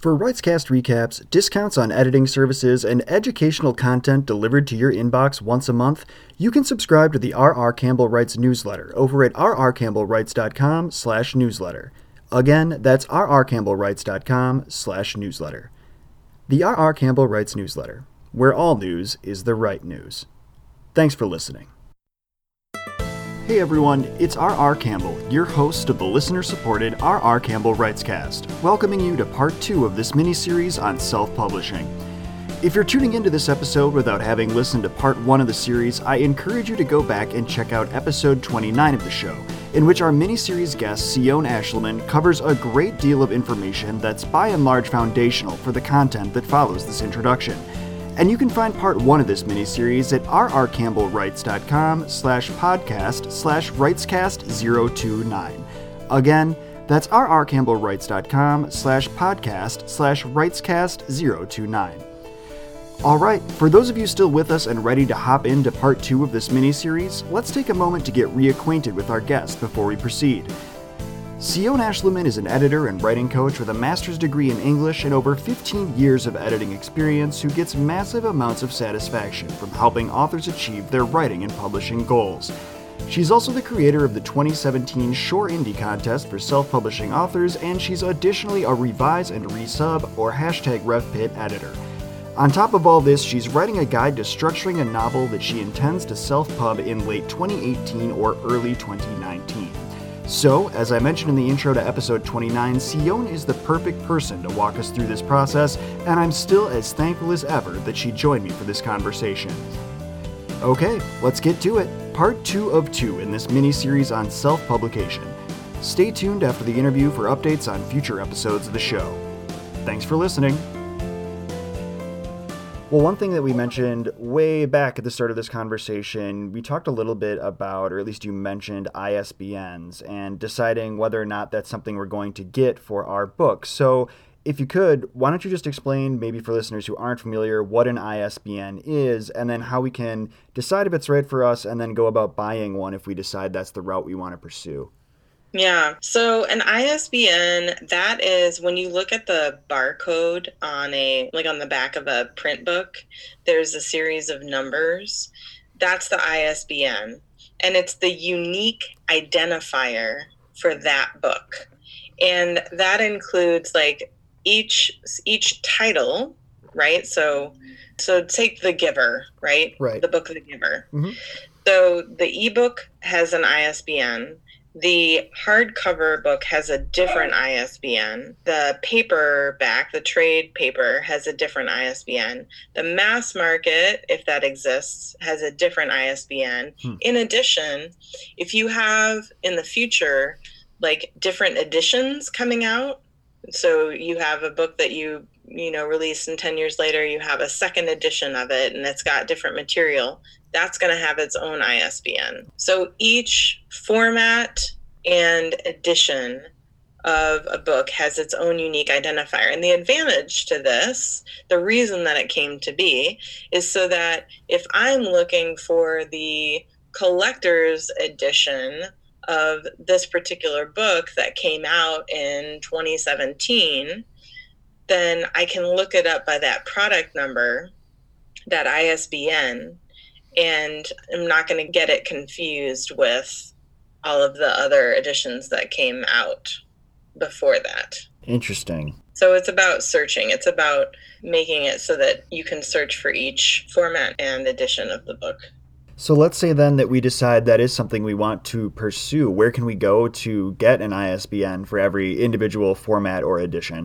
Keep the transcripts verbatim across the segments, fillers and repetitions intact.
For RightsCast recaps, discounts on editing services, and educational content delivered to your inbox once a month, you can subscribe to the R R. Campbell Writes newsletter over at r r campbell writes dot com slash newsletter. Again, that's r r campbell writes dot com slash newsletter. The R R. Campbell Writes newsletter, where all news is the right news. Thanks for listening. Hey everyone, it's R R. Campbell, your host of the listener-supported R R. Campbell Writescast, welcoming you to part two of this mini-series on self-publishing. If you're tuning into this episode without having listened to part one of the series, I encourage you to go back and check out episode twenty-nine of the show, in which our mini-series guest, Sion Ashleman, covers a great deal of information that's by and large foundational for the content that follows this introduction. And you can find part one of this miniseries at r r campbell writes dot com slash podcast slash writescast zero two nine. Again, that's r r campbell writes dot com slash podcast slash writescast zero two nine. Alright, for those of you still with us and ready to hop into part two of this miniseries, let's take a moment to get reacquainted with our guest before we proceed. Sion Ashleman is an editor and writing coach with a master's degree in English and over fifteen years of editing experience who gets massive amounts of satisfaction from helping authors achieve their writing and publishing goals. She's also the creator of the twenty seventeen Shore Indie Contest for self-publishing authors, and she's additionally a revise and resub or hashtag RevPit editor. On top of all this, she's writing a guide to structuring a novel that she intends to self-pub in late twenty eighteen or early twenty nineteen. So, as I mentioned in the intro to episode twenty-nine, Sion is the perfect person to walk us through this process, and I'm still as thankful as ever that she joined me for this conversation. Okay, let's get to it. Part two of two in this mini-series on self-publication. Stay tuned after the interview for updates on future episodes of the show. Thanks for listening. Well, one thing that we mentioned way back at the start of this conversation, we talked a little bit about, or at least you mentioned, I S B Ns and deciding whether or not that's something we're going to get for our book. So if you could, why don't you just explain, maybe for listeners who aren't familiar, what an I S B N is, and then how we can decide if it's right for us, and then go about buying one if we decide that's the route we want to pursue. Yeah. So an I S B N, that is when you look at the barcode on a, like on the back of a print book, there's a series of numbers. That's the I S B N. And it's the unique identifier for that book. And that includes like each, each title, right? So, so take The Giver, right? Right. The book, The Giver. Mm-hmm. So the ebook has an I S B N. The hardcover book has a different I S B N. The paperback, the trade paper, has a different I S B N. The mass market, if that exists, has a different I S B N. Hmm. In addition, if you have in the future, like different editions coming out, so you have a book that you, you know, release and ten years later, you have a second edition of it and it's got different material, that's going to have its own I S B N. So each format and edition of a book has its own unique identifier. And the advantage to this, the reason that it came to be, is so that if I'm looking for the collector's edition of this particular book that came out in twenty seventeen, then I can look it up by that product number, that I S B N, and I'm not going to get it confused with all of the other editions that came out before that. Interesting. So it's about searching. It's about making it so that you can search for each format and edition of the book. So let's say then that we decide that is something we want to pursue. Where can we go to get an I S B N for every individual format or edition?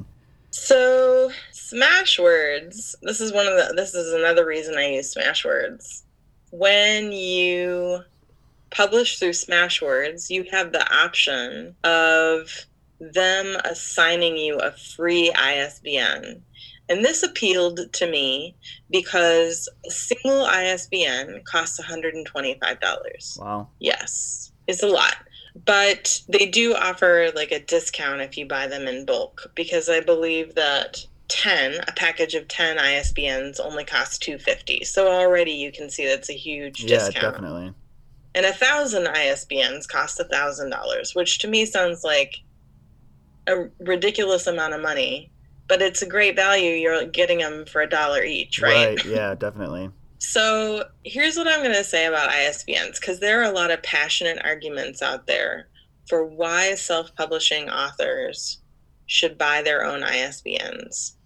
So Smashwords, this is one of the, this is another reason I use Smashwords. When you publish through Smashwords, you have the option of them assigning you a free I S B N. And this appealed to me because a single I S B N costs one hundred twenty-five dollars. Wow. Yes, it's a lot. But they do offer like a discount if you buy them in bulk, because I believe that ten, a package of ten I S B Ns only costs two hundred fifty dollars. So already you can see that's a huge yeah, discount. Yeah, definitely. And a thousand I S B Ns cost one thousand dollars, which to me sounds like a ridiculous amount of money but it's a great value. You're getting them for a dollar each, right? Right, yeah, definitely. So here's what I'm going to say about I S B Ns, because there are a lot of passionate arguments out there for why self-publishing authors should buy their own I S B Ns.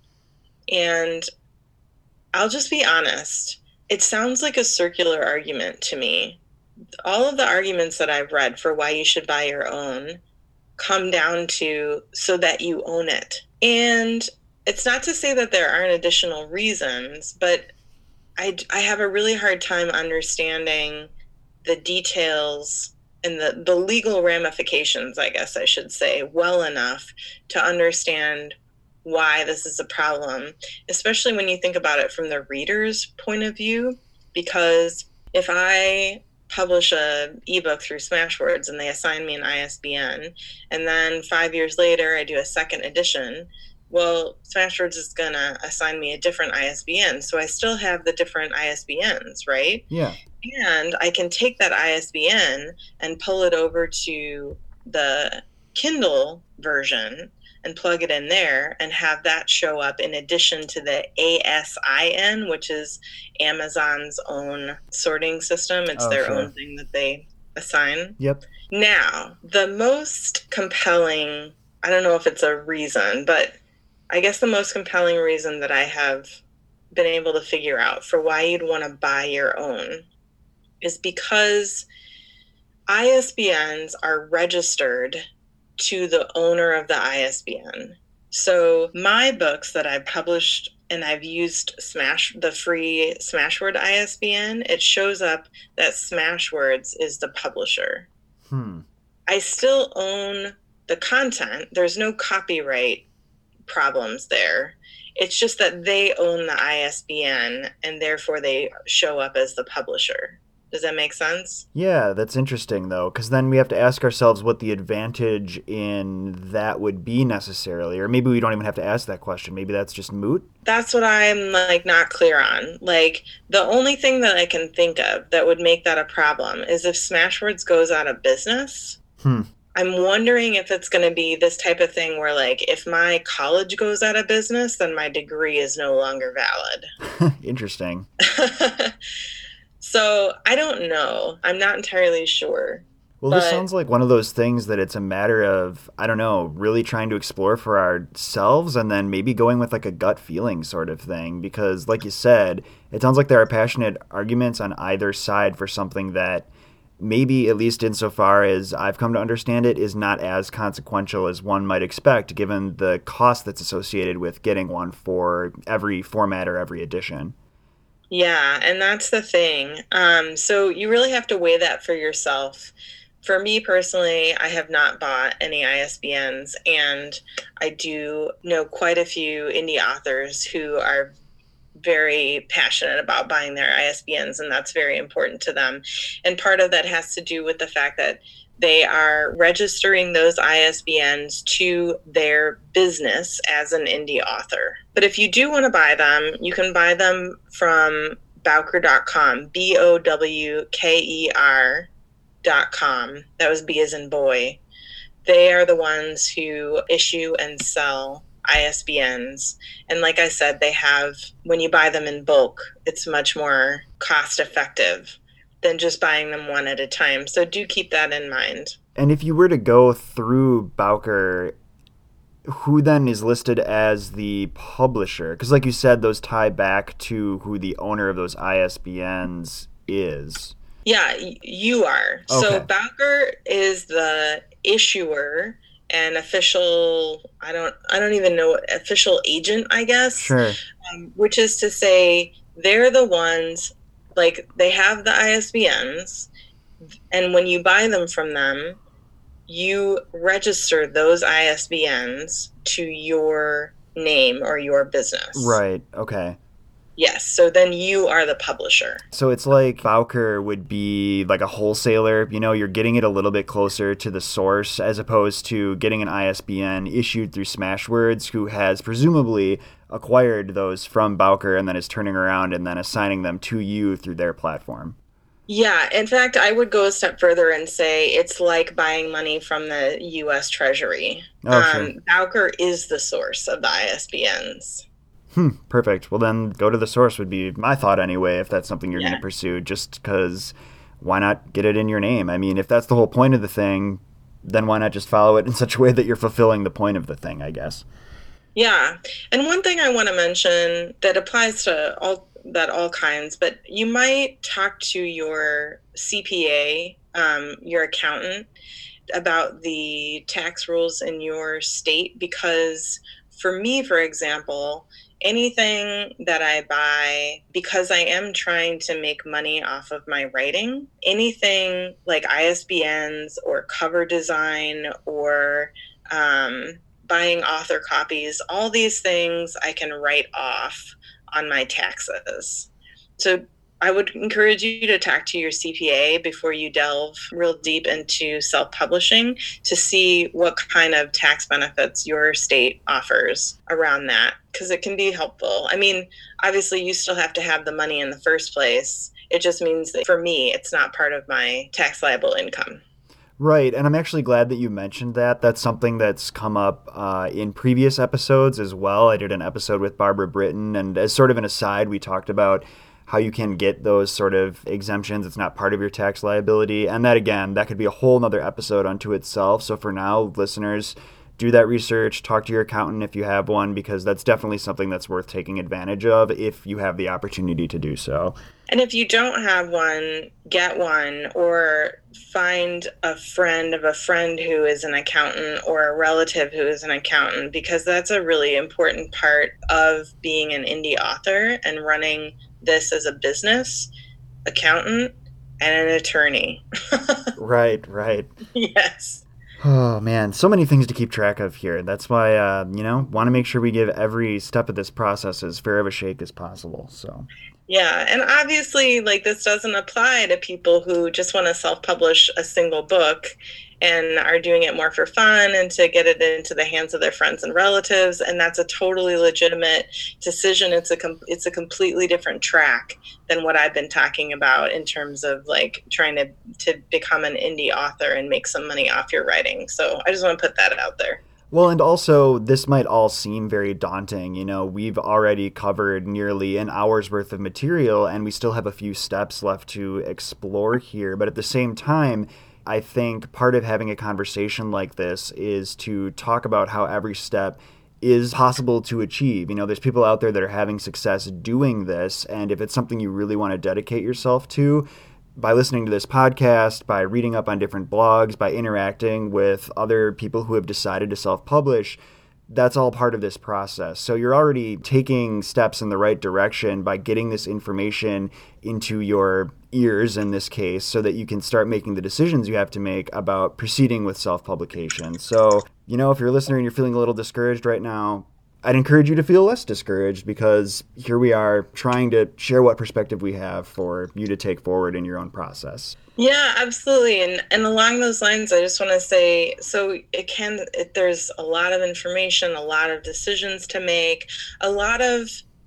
And I'll just be honest, it sounds like a circular argument to me. All of the arguments that I've read for why you should buy your own come down to so that you own it. And it's not to say that there aren't additional reasons, but I, I have a really hard time understanding the details and the, the legal ramifications, I guess I should say, well enough to understand why this is a problem, especially when you think about it from the reader's point of view. Because if I publish a ebook through Smashwords and they assign me an I S B N, and then five years later I do a second edition, well, Smashwords is going to assign me a different I S B N. So I still have the different I S B Ns, right? Yeah. And I can take that I S B N and pull it over to the Kindle version and plug it in there and have that show up in addition to the A S I N, which is Amazon's own sorting system. It's Oh, their sure. own thing that they assign. Yep. Now, the most compelling, I don't know if it's a reason, but I guess the most compelling reason that I have been able to figure out for why you'd want to buy your own is because I S B Ns are registered to the owner of the I S B N. So my books that I've published and I've used Smash, the free Smashword I S B N, it shows up that Smashwords is the publisher. Hmm. I still own the content. There's no copyright problems there. It's just that they own the I S B N and therefore they show up as the publisher. Does that make sense? Yeah, that's interesting, though, because then we have to ask ourselves what the advantage in that would be necessarily. Or maybe we don't even have to ask that question. Maybe that's just moot. That's what I'm, like, not clear on. Like, the only thing that I can think of that would make that a problem is if Smashwords goes out of business. Hmm. I'm wondering if it's going to be this type of thing where, like, if my college goes out of business, then my degree is no longer valid. Interesting. So I don't know. I'm not entirely sure. Well, but this sounds like one of those things that it's a matter of, I don't know, really trying to explore for ourselves and then maybe going with like a gut feeling sort of thing. Because like you said, it sounds like there are passionate arguments on either side for something that maybe, at least insofar as I've come to understand it, is not as consequential as one might expect, given the cost that's associated with getting one for every format or every edition. Yeah, and that's the thing. Um, so you really have to weigh that for yourself. For me personally, I have not bought any I S B Ns, and I do know quite a few indie authors who are very passionate about buying their I S B Ns, and that's very important to them. And part of that has to do with the fact that they are registering those I S B Ns to their business as an indie author. But if you do want to buy them, you can buy them from Bowker dot com, B O W K E R dot com. That was B as in boy. They are the ones who issue and sell I S B Ns. And like I said, they have, when you buy them in bulk, it's much more cost effective than just buying them one at a time. So do keep that in mind. And if you were to go through Bowker, who then is listed as the publisher? Because like you said, those tie back to who the owner of those I S B Ns is. Yeah, y- you are. Okay. So Bowker is the issuer and official, I don't I don't even know, official agent, I guess. Sure. Um, which is to say they're the ones, like they have the I S B Ns, and when you buy them from them, you register those I S B Ns to your name or your business. Right. Okay. Yes. So then you are the publisher. So it's like Bowker would be like a wholesaler. You know, you're getting it a little bit closer to the source as opposed to getting an I S B N issued through Smashwords, who has presumably acquired those from Bowker and then is turning around and then assigning them to you through their platform. Yeah, in fact, I would go a step further and say it's like buying money from the U S Treasury. Oh, sure. Um, Bowker is the source of the I S B Ns. Hmm, perfect. Well, then go to the source would be my thought anyway, if that's something you're Yeah. going to pursue, just because why not get it in your name? I mean, if that's the whole point of the thing, then why not just follow it in such a way that you're fulfilling the point of the thing, I guess. Yeah. And one thing I want to mention that applies to all that all kinds, but you might talk to your C P A, um, your accountant, about the tax rules in your state, because for me, for example, anything that I buy, because I am trying to make money off of my writing, anything like I S B Ns or cover design or um, buying author copies, all these things I can write off on my taxes. So I would encourage you to talk to your C P A before you delve real deep into self-publishing to see what kind of tax benefits your state offers around that, because it can be helpful. I mean, obviously you still have to have the money in the first place. It just means that for me, it's not part of my tax liable income. Right, and I'm actually glad that you mentioned that. That's something that's come up uh, in previous episodes as well. I did an episode with Barbara Britton, and as sort of an aside, we talked about how you can get those sort of exemptions. It's not part of your tax liability. And that, again, that could be a whole nother episode unto itself. So for now, listeners, do that research, talk to your accountant if you have one, because that's definitely something that's worth taking advantage of if you have the opportunity to do so. And if you don't have one, get one, or find a friend of a friend who is an accountant or a relative who is an accountant, because that's a really important part of being an indie author and running this as a business, accountant, and an attorney. Right, right. Yes. Oh, man, so many things to keep track of here. That's why, uh, you know, want to make sure we give every step of this process as fair of a shake as possible. So, yeah, and obviously, like, this doesn't apply to people who just want to self-publish a single book and are doing it more for fun and to get it into the hands of their friends and relatives, and that's a totally legitimate decision. It's a com- it's a completely different track than what I've been talking about in terms of like trying to to become an indie author and make some money off your writing. So I just want to put that out there. well, and also, this might all seem very daunting. You know, we've already covered nearly an hour's worth of material, and we still have a few steps left to explore here. But at the same time, I think part of having a conversation like this is to talk about how every step is possible to achieve. You know, there's people out there that are having success doing this, and if it's something you really want to dedicate yourself to, by listening to this podcast, by reading up on different blogs, by interacting with other people who have decided to self-publish, that's all part of this process. So you're already taking steps in the right direction by getting this information into your ears in this case, so that you can start making the decisions you have to make about proceeding with self-publication. So, you know, if you're a listener and you're feeling a little discouraged right now, I'd encourage you to feel less discouraged, because here we are trying to share what perspective we have for you to take forward in your own process. Yeah, absolutely. And and along those lines, I just want to say, so it can, it, there's a lot of information, a lot of decisions to make, a lot of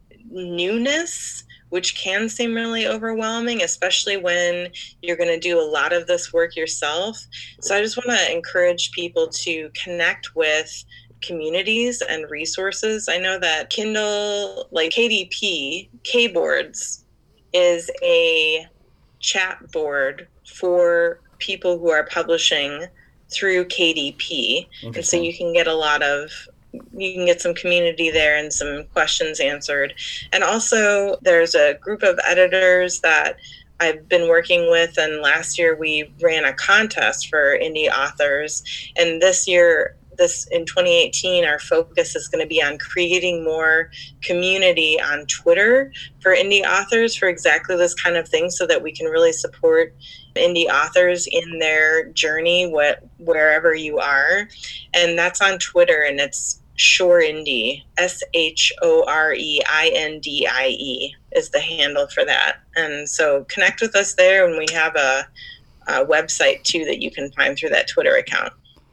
newness, which can seem really overwhelming, especially when you're going to do a lot of this work yourself. So I just want to encourage people to connect with communities and resources. I know that Kindle, like K D P, K-Boards, is a chat board for people who are publishing through K D P. And so you can get a lot of, you can get some community there and some questions answered. And also there's a group of editors that I've been working with, and last year we ran a contest for indie authors. And this year, this in twenty eighteen, our focus is going to be on creating more community on Twitter for indie authors for exactly this kind of thing, so that we can really support indie authors in their journey, what, wherever you are. And that's on Twitter, and it's Shore Indie, S H O R E I N D I E is the handle for that. And so connect with us there, and we have a, a website too that you can find through that Twitter account.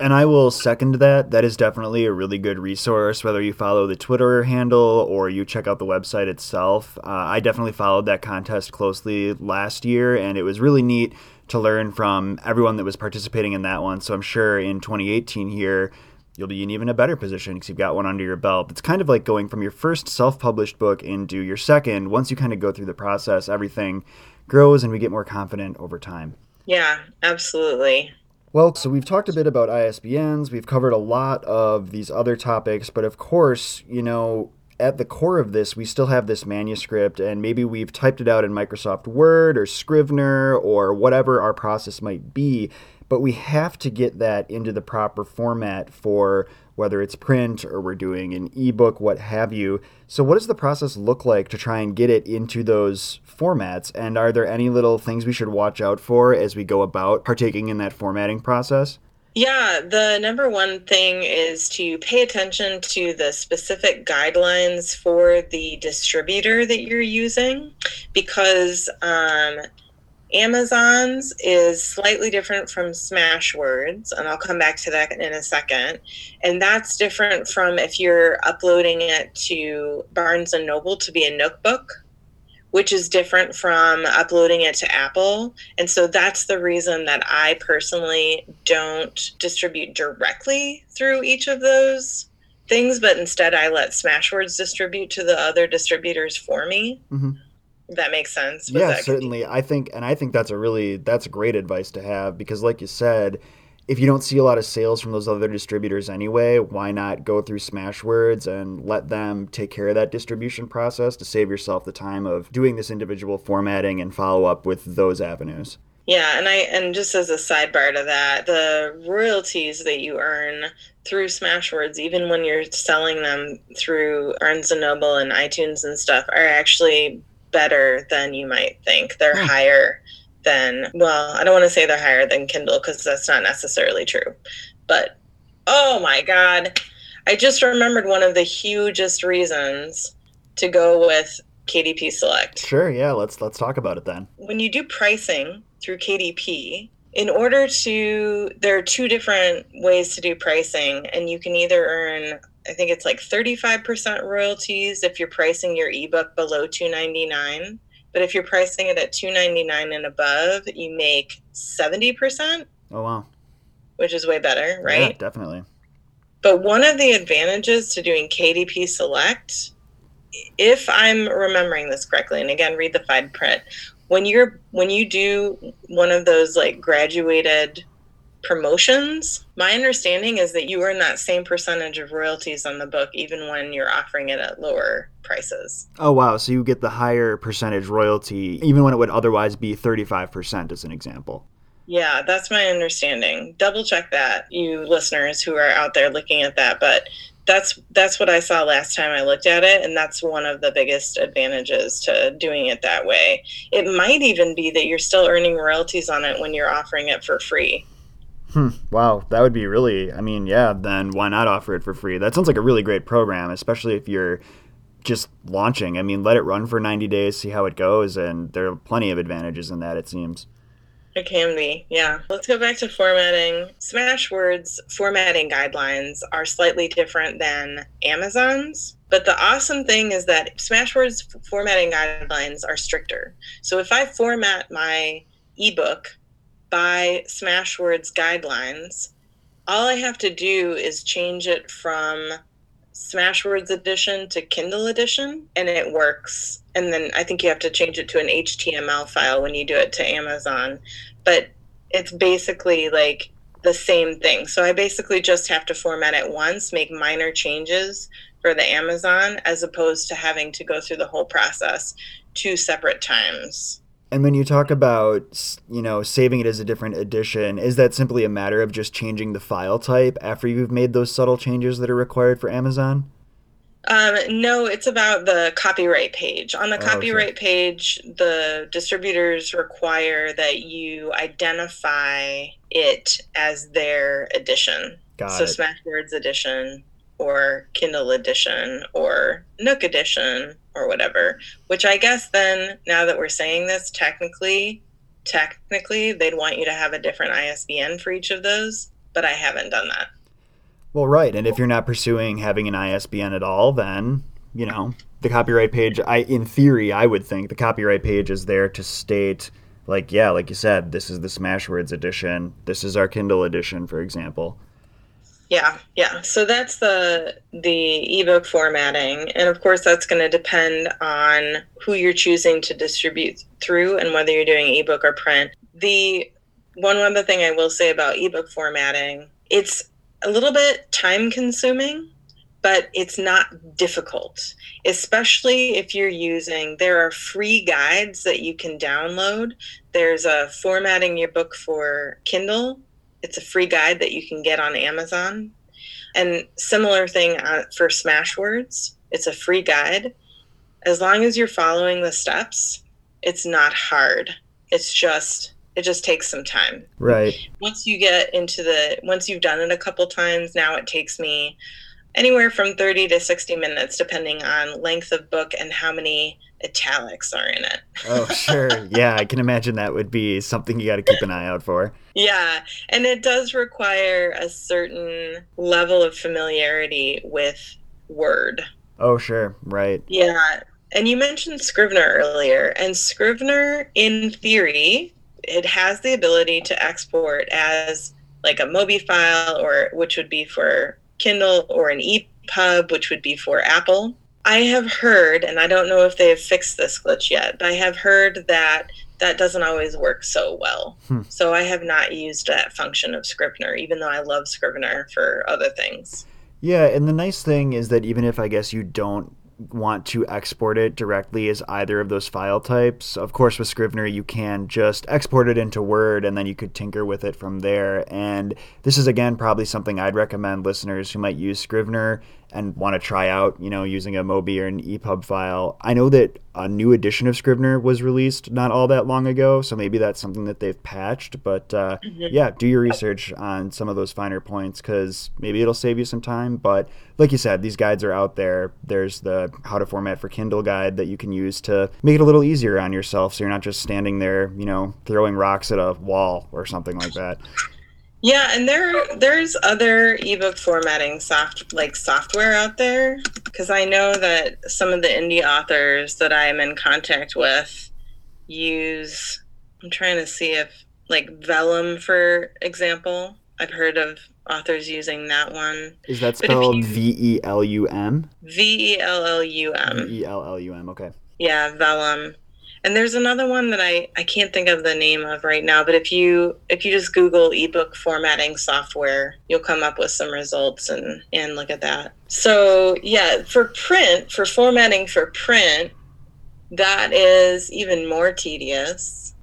And I will second that. That is definitely a really good resource, whether you follow the Twitter handle or you check out the website itself. Uh, I definitely followed that contest closely last year, and it was really neat to learn from everyone that was participating in that one. So I'm sure in twenty eighteen here, you'll be in even a better position because you've got one under your belt. It's kind of like going from your first self-published book into your second. Once you kind of go through the process, everything grows and we get more confident over time. Yeah, absolutely. Well, so we've talked a bit about I S B Ns. We've covered a lot of these other topics, but of course, you know, at the core of this, we still have this manuscript, and maybe we've typed it out in Microsoft Word or Scrivener or whatever our process might be, but we have to get that into the proper format for whether it's print or we're doing an ebook, what have you. So what does the process look like to try and get it into those formats? And are there any little things we should watch out for as we go about partaking in that formatting process? Yeah, the number one thing is to pay attention to the specific guidelines for the distributor that you're using, because um, Amazon's is slightly different from Smashwords, and I'll come back to that in a second. And that's different from if you're uploading it to Barnes and Noble to be a Nook book, which is different from uploading it to Apple. And so that's the reason that I personally don't distribute directly through each of those things, but instead I let Smashwords distribute to the other distributors for me. Mm-hmm. That makes sense. Was yeah, that certainly. I think, and I think that's a really, that's great advice to have, because like you said, if you don't see a lot of sales from those other distributors anyway, why not go through Smashwords and let them take care of that distribution process to save yourself the time of doing this individual formatting and follow up with those avenues? Yeah, and I and just as a sidebar to that, the royalties that you earn through Smashwords, even when you're selling them through Barnes and Noble and iTunes and stuff, are actually better than you might think. They're oh. higher than, well, I don't want to say they're higher than Kindle because that's not necessarily true. But, oh my God, I just remembered one of the hugest reasons to go with K D P Select. Sure, yeah, let's let's talk about it then. When you do pricing through K D P, in order to, there are two different ways to do pricing, and you can either earn, I think it's like thirty-five percent royalties if you're pricing your ebook below two ninety-nine. But if you're pricing it at two ninety-nine and above, you make seventy percent. Oh, wow. Which is way better, right? Yeah, definitely. But one of the advantages to doing K D P Select, if I'm remembering this correctly, and again, read the fine print, when you're when you do one of those like graduated promotions, my understanding is that you earn that same percentage of royalties on the book even when you're offering it at lower prices. Oh, wow. So you get the higher percentage royalty even when it would otherwise be thirty-five percent as an example. Yeah, that's my understanding. Double check that, you listeners who are out there looking at that. But that's that's what I saw last time I looked at it, and that's one of the biggest advantages to doing it that way. It might even be that you're still earning royalties on it when you're offering it for free. Hmm. Wow, that would be really, I mean, yeah, then why not offer it for free? That sounds like a really great program, especially if you're just launching. I mean, let it run for ninety days, see how it goes, and there are plenty of advantages in that, it seems. It can be, yeah. Let's go back to formatting. Smashwords formatting guidelines are slightly different than Amazon's, but the awesome thing is that Smashwords formatting guidelines are stricter. So if I format my ebook by Smashwords guidelines, all I have to do is change it from Smashwords edition to Kindle edition, and it works. And then I think you have to change it to an H T M L file when you do it to Amazon. But it's basically like the same thing. So I basically just have to format it once, make minor changes for the Amazon, as opposed to having to go through the whole process two separate times. And when you talk about, you know, saving it as a different edition, is that simply a matter of just changing the file type after you've made those subtle changes that are required for Amazon? Um, no, it's about the copyright page. On the oh, copyright sure. page, the distributors require that you identify it as their edition. Got so it. Smashwords edition or Kindle edition or Nook edition or whatever, which I guess then, now that we're saying this, technically, technically, they'd want you to have a different I S B N for each of those. but I haven't done that. Well, right. And if you're not pursuing having an I S B N at all, then, you know, the copyright page, I in theory, I would think the copyright page is there to state, like, yeah, like you said, this is the Smashwords edition. This is our Kindle edition, for example. Yeah, yeah. So that's the the ebook formatting. And of course, that's going to depend on who you're choosing to distribute through and whether you're doing ebook or print. The one other thing I will say about ebook formatting, it's a little bit time consuming, but it's not difficult, especially if you're using, there are free guides that you can download. There's a formatting your book for Kindle. It's a free guide that you can get on Amazon. And similar thing for Smashwords. It's a free guide. As long as you're following the steps, it's not hard. It's just, it just takes some time. Right. Once you get into the, once you've done it a couple times, now it takes me anywhere from thirty to sixty minutes, depending on length of book and how many italics are in it. Oh, sure. Yeah, I can imagine that would be something you got to keep an eye out for. Yeah, and it does require a certain level of familiarity with Word. Oh, sure. Right. Yeah, and you mentioned Scrivener earlier, and Scrivener, in theory, it has the ability to export as like a Mobi file, or which would be for Kindle, or an E P U B, which would be for Apple. I have heard, and I don't know if they have fixed this glitch yet, but I have heard that that doesn't always work so well. Hmm. So I have not used that function of Scrivener, even though I love Scrivener for other things. Yeah, and the nice thing is that even if I guess you don't want to export it directly as either of those file types, of course with Scrivener you can just export it into Word and then you could tinker with it from there. And this is again probably something I'd recommend listeners who might use Scrivener and want to try out, you know, using a Mobi or an E P U B file. I know that a new edition of Scrivener was released not all that long ago, so maybe that's something that they've patched. But uh, mm-hmm. yeah, do your research on some of those finer points because maybe it'll save you some time. But like you said, these guides are out there. There's the How to Format for Kindle guide that you can use to make it a little easier on yourself so you're not just standing there, you know, throwing rocks at a wall or something like that. Yeah, and there there's other ebook formatting soft like software out there, because I know that some of the indie authors that I am in contact with use, I'm trying to see if, like Vellum, for example. I've heard of authors using that one. Is that spelled you, V E L U M? V E L L U M. V E L L U M, okay. Yeah, Vellum. And there's another one that I, I can't think of the name of right now, but if you if you just Google ebook formatting software, you'll come up with some results and, and look at that. So yeah, for print, for formatting for print, that is even more tedious.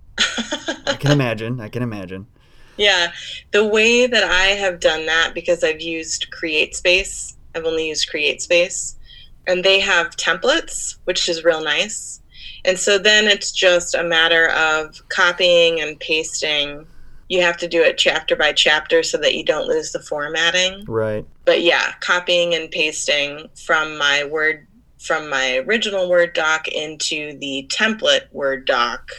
I can imagine. I can imagine. Yeah. The way that I have done that, because I've used CreateSpace, I've only used CreateSpace, and they have templates, which is real nice. And so then it's just a matter of copying and pasting. You have to do it chapter by chapter so that you don't lose the formatting. Right. But yeah, copying and pasting from my Word, from my original Word doc into the template Word doc.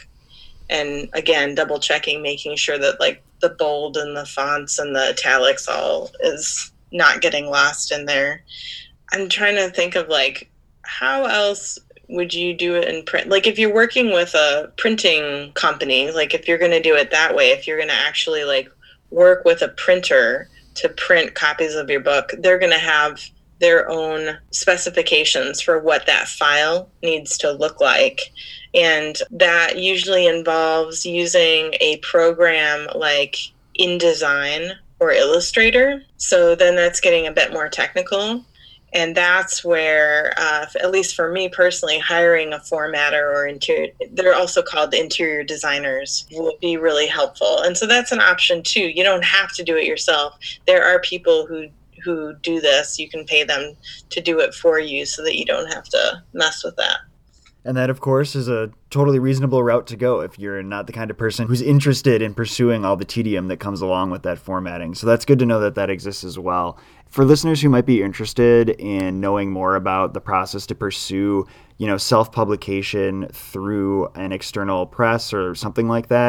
And again, double checking, making sure that like the bold and the fonts and the italics all is not getting lost in there. I'm trying to think of like, how else would you do it in print? Like if you're working with a printing company, like if you're going to do it that way, if you're going to actually like work with a printer to print copies of your book, they're going to have their own specifications for what that file needs to look like. And that usually involves using a program like InDesign or Illustrator. So then that's getting a bit more technical. And that's where, uh, at least for me personally, hiring a formatter or interior, they're also called interior designers, would be really helpful. And so that's an option too. You don't have to do it yourself. There are people who, who do this. You can pay them to do it for you so that you don't have to mess with that. And that, of course, is a totally reasonable route to go if you're not the kind of person who's interested in pursuing all the tedium that comes along with that formatting. So that's good to know that that exists as well. For listeners who might be interested in knowing more about the process to pursue, you know, self-publication through an external press or something like that,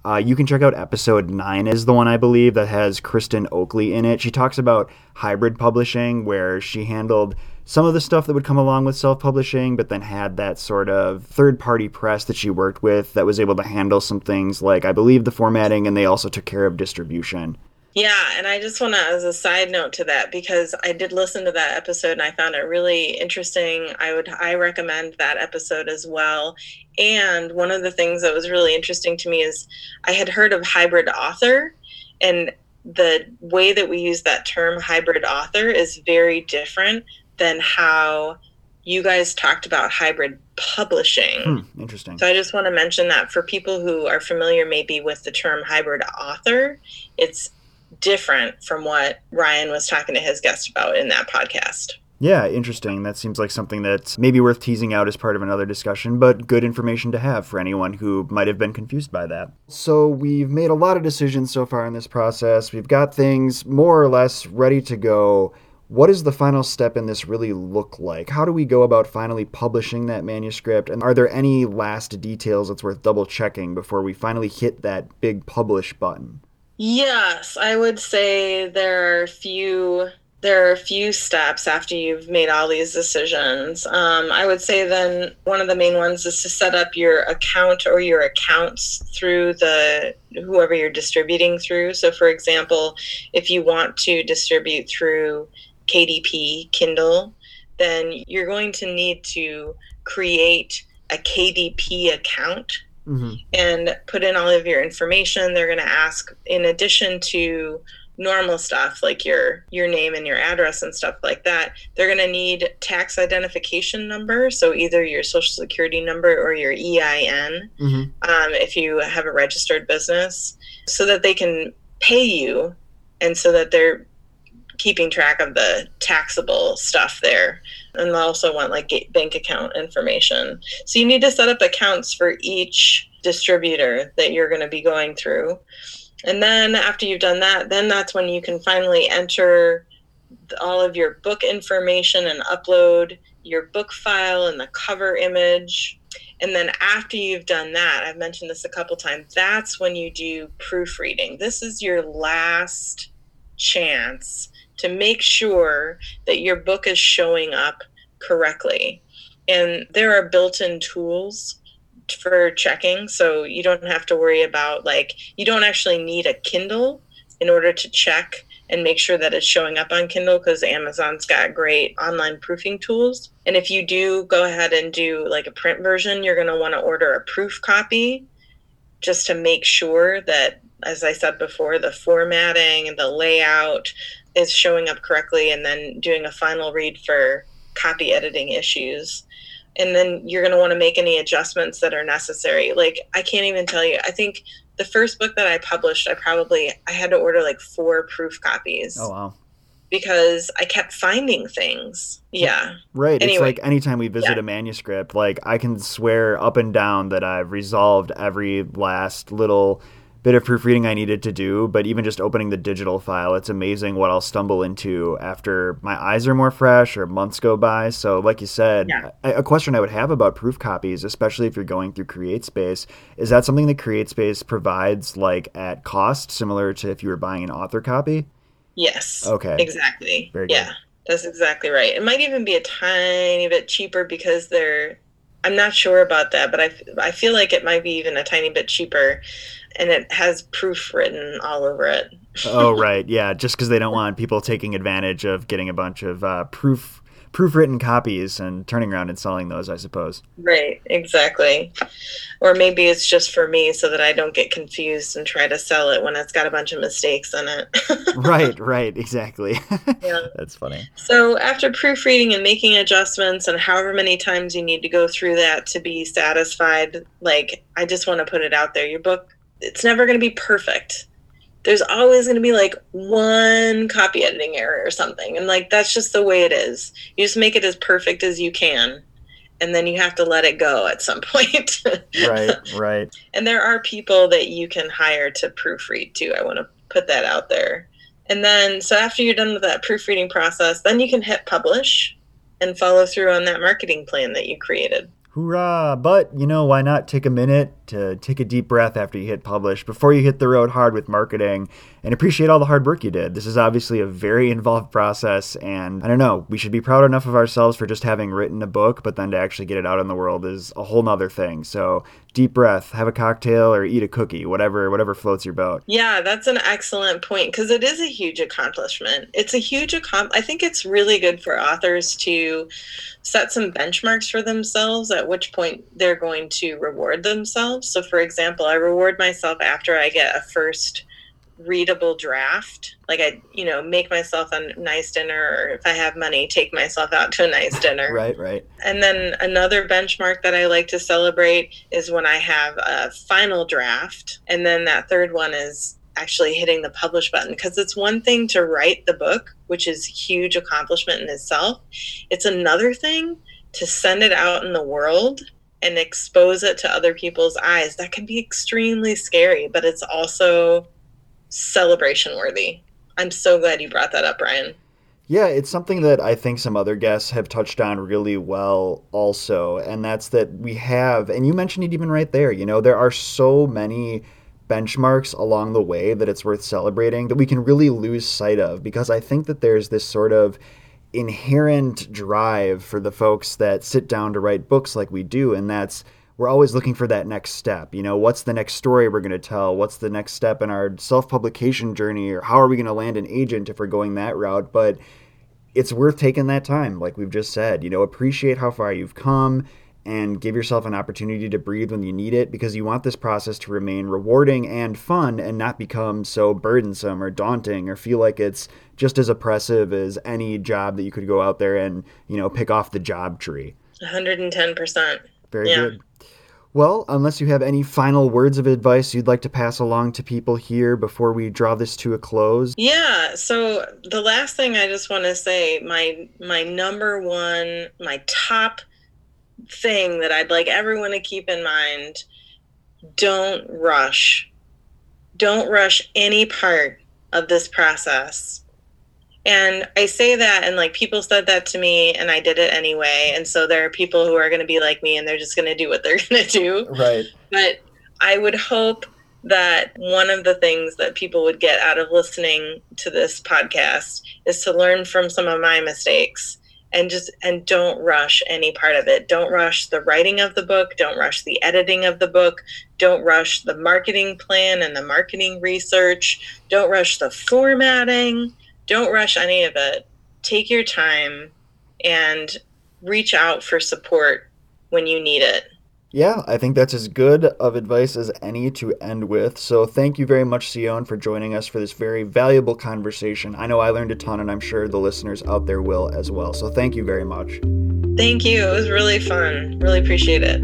Uh, you can check out episode nine is the one, I believe, that has Kristen Oakley in it. She talks about hybrid publishing, where she handled some of the stuff that would come along with self-publishing, but then had that sort of third-party press that she worked with that was able to handle some things like, I believe, the formatting, and they also took care of distribution. Yeah, and I just want to, as a side note to that, because I did listen to that episode and I found it really interesting. I would, I recommend that episode as well. And one of the things that was really interesting to me is I had heard of hybrid author, and the way that we use that term hybrid author is very different than how you guys talked about hybrid publishing. Hmm, interesting. So I just want to mention that for people who are familiar maybe with the term hybrid author, it's different from what Ryan was talking to his guest about in that podcast. Yeah, interesting. That seems like something that's maybe worth teasing out as part of another discussion, but good information to have for anyone who might have been confused by that. So we've made a lot of decisions so far in this process. We've got things more or less ready to go. What does the final step in this really look like? How do we go about finally publishing that manuscript? And are there any last details that's worth double checking before we finally hit that big publish button? Yes, I would say there are a few there are a few steps after you've made all these decisions. Um, I would say then one of the main ones is to set up your account or your accounts through the whoever you're distributing through. So for example, if you want to distribute through K D P Kindle, then you're going to need to create a K D P account. Mm-hmm. And put in all of your information. They're going to ask, in addition to normal stuff like your your name and your address and stuff like that, they're going to need tax identification number. So either your social security number or your E I N, mm-hmm. um, if you have a registered business, so that they can pay you and so that they're keeping track of the taxable stuff there. And they also want like bank account information. So you need to set up accounts for each distributor that you're going to be going through. And then after you've done that, then that's when you can finally enter all of your book information and upload your book file and the cover image. And then after you've done that, I've mentioned this a couple times, that's when you do proofreading. This is your last chance to make sure that your book is showing up correctly. And there are built-in tools for checking, so you don't have to worry about, like, you don't actually need a Kindle in order to check and make sure that it's showing up on Kindle, because Amazon's got great online proofing tools. And if you do go ahead and do like a print version, you're going to want to order a proof copy just to make sure that, as I said before, the formatting and the layout is showing up correctly, and then doing a final read for copy editing issues. And then you're going to want to make any adjustments that are necessary. Like, I can't even tell you, I think the first book that I published, I probably, I had to order like four proof copies. Oh, wow. Because I kept finding things. Yeah. Right. Anyway, it's like anytime we visit yeah. a manuscript, like I can swear up and down that I've resolved every last little bit of proofreading I needed to do, but even just opening the digital file, it's amazing what I'll stumble into after my eyes are more fresh or months go by. So like you said, yeah. a, a question I would have about proof copies, especially if you're going through CreateSpace, is that something that CreateSpace provides like at cost, similar to if you were buying an author copy? Yes. Okay. Exactly. Very good. Yeah, that's exactly right. It might even be a tiny bit cheaper because they're, I'm not sure about that, but I, I feel like it might be even a tiny bit cheaper. And it has proof written all over it. Oh, right. Yeah, just because they don't want people taking advantage of getting a bunch of uh, proof proofwritten copies and turning around and selling those, I suppose. Right, exactly. Or maybe it's just for me so that I don't get confused and try to sell it when it's got a bunch of mistakes in it. Right, right, exactly. Yeah. That's funny. So after proofreading and making adjustments, and however many times you need to go through that to be satisfied, like, I just want to put it out there. Your book, it's never going to be perfect. There's always going to be like one copy editing error or something. And like, that's just the way it is. You just make it as perfect as you can. And then you have to let it go at some point. Right, right. And there are people that you can hire to proofread too. I want to put that out there. And then, so after you're done with that proofreading process, then you can hit publish and follow through on that marketing plan that you created. Hoorah! But, you know, why not take a minute to take a deep breath after you hit publish, before you hit the road hard with marketing, and appreciate all the hard work you did. This is obviously a very involved process, and I don't know, we should be proud enough of ourselves for just having written a book, but then to actually get it out in the world is a whole nother thing. So deep breath, have a cocktail, or eat a cookie, whatever whatever floats your boat. Yeah, that's an excellent point, because it is a huge accomplishment. It's a huge accom- I think it's really good for authors to set some benchmarks for themselves, at which point they're going to reward themselves. So for example, I reward myself after I get a first readable draft. Like I, you know, make myself a nice dinner, or if I have money, take myself out to a nice dinner. Right, right. And then another benchmark that I like to celebrate is when I have a final draft. And then that third one is actually hitting the publish button, because it's one thing to write the book, which is a huge accomplishment in itself. It's another thing to send it out in the world and expose it to other people's eyes. That can be extremely scary, but it's also celebration worthy. I'm so glad you brought that up, Brian. Yeah, it's something that I think some other guests have touched on really well also, and that's that we have, and you mentioned it even right there, you know, there are so many benchmarks along the way that it's worth celebrating that we can really lose sight of, because I think that there's this sort of inherent drive for the folks that sit down to write books like we do, and that's we're always looking for that next step. You know, what's the next story we're going to tell? What's the next step in our self-publication journey? Or how are we going to land an agent if we're going that route? But it's worth taking that time, like we've just said. You know, appreciate how far you've come and give yourself an opportunity to breathe when you need it, because you want this process to remain rewarding and fun and not become so burdensome or daunting or feel like it's just as oppressive as any job that you could go out there and, you know, pick off the job tree. one hundred ten percent. Very yeah. good. Well, unless you have any final words of advice you'd like to pass along to people here before we draw this to a close. Yeah, so the last thing I just want to say, my my number one, my top thing that I'd like everyone to keep in mind, don't rush. Don't rush any part of this process. And I say that, and like people said that to me, and I did it anyway. And so there are people who are going to be like me, and they're just going to do what they're going to do. Right. But I would hope that one of the things that people would get out of listening to this podcast is to learn from some of my mistakes, and just, and don't rush any part of it. Don't rush the writing of the book. Don't rush the editing of the book. Don't rush the marketing plan and the marketing research. Don't rush the formatting. Don't rush any of it. Take your time and reach out for support when you need it. Yeah, I think that's as good of advice as any to end with. So thank you very much, Sion, for joining us for this very valuable conversation. I know I learned a ton, and I'm sure the listeners out there will as well. So thank you very much. Thank you. It was really fun. Really appreciate it.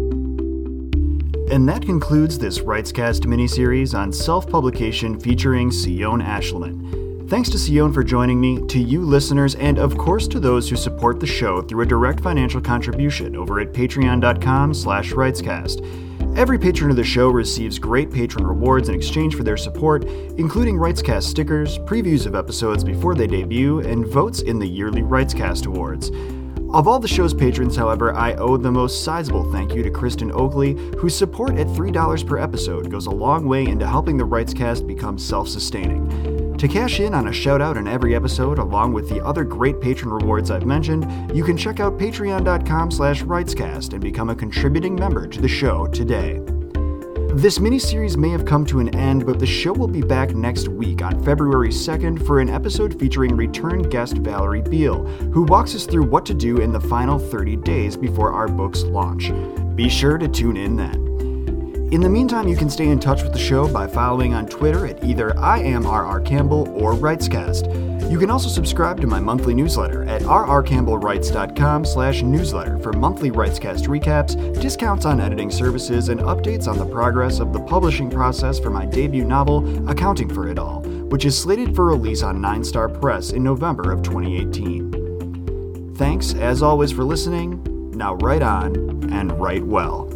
And that concludes this Writescast miniseries on self-publication featuring Sion Ashleman. Thanks to Sion for joining me, to you listeners, and of course to those who support the show through a direct financial contribution over at patreon.com slash writescast. Every patron of the show receives great patron rewards in exchange for their support, including Writescast stickers, previews of episodes before they debut, and votes in the yearly Writescast Awards. Of all the show's patrons, however, I owe the most sizable thank you to Kristen Oakley, whose support at three dollars per episode goes a long way into helping the Writescast become self-sustaining. To cash in on a shout-out in every episode, along with the other great patron rewards I've mentioned, you can check out patreon.com slash writescast and become a contributing member to the show today. This miniseries may have come to an end, but the show will be back next week on February second for an episode featuring return guest Valerie Beal, who walks us through what to do in the final thirty days before our books launch. Be sure to tune in then. In the meantime, you can stay in touch with the show by following on Twitter at either I am R R Campbell or Writescast. You can also subscribe to my monthly newsletter at rrcampbellwrites.com slash newsletter for monthly Writescast recaps, discounts on editing services, and updates on the progress of the publishing process for my debut novel, Accounting for It All, which is slated for release on Nine Star Press in November of twenty eighteen. Thanks, as always, for listening. Now write on and write well.